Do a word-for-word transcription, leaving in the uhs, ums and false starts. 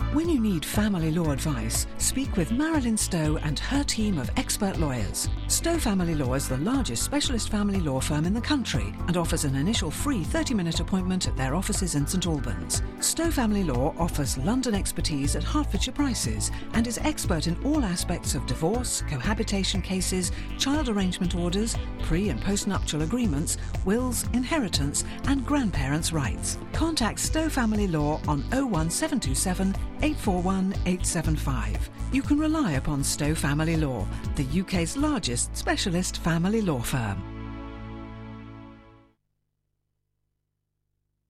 When you need family law advice, speak with Marilyn Stowe and her team of expert lawyers. Stowe Family Law is the largest specialist family law firm in the country and offers an initial free thirty minute appointment at their offices in St Albans. Stowe Family Law offers London expertise at Hertfordshire prices and is expert in all aspects of divorce, cohabitation cases, child arrangement orders, pre- and post-nuptial agreements, wills, inheritance and grandparents' rights. Contact Stowe Family Law on oh one seven two seven, eight four one, eight seven five. You can rely upon Stowe Family Law, the U K's largest specialist family law firm.